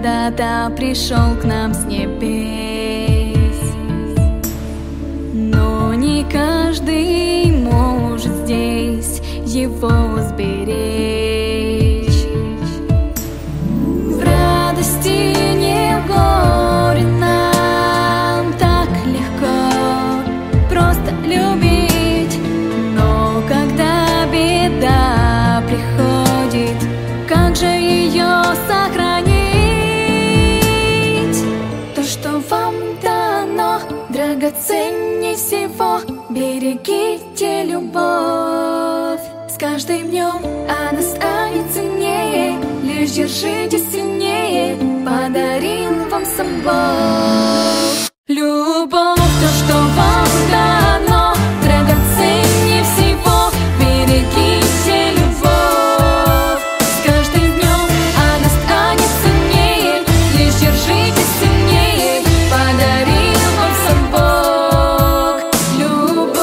когда-то пришел к нам с небес. Но не каждый может здесь его сберечь. В радости не в горе нам так легко просто любить. Но когда беда приходит, как же ее сохранить? То, что вам дано, драгоценней всего. Берегите любовь. С каждым днем она станет ценнее. Лишь держите сильнее, подарил вам сам Бог. Любовь, то, что вам дано, драгоценней всего. Берегите любовь. С каждым днем она станет ценнее. Лишь держите сильнее, подарил вам сам Бог. Любовь.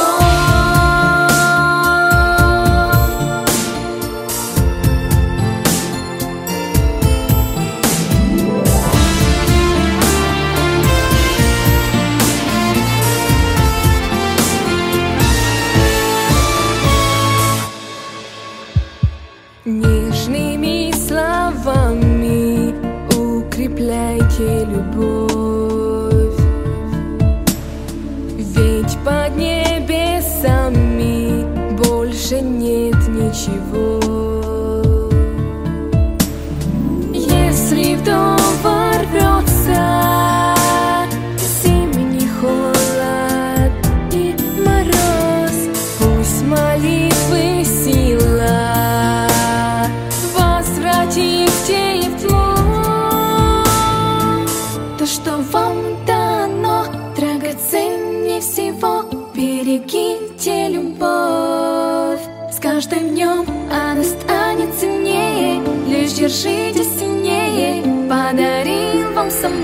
Нежными словами укрепляйте любовь, ведь под небесами больше нет ничего. Если в дом ворвется зимний холод и мороз, пусть молитвы сила возвратит тепло. То, что вам дано, драгоценней всего. Берегите любовь. С каждым днем она станет ценнее. Лишь держите сильнее, подарил вам сам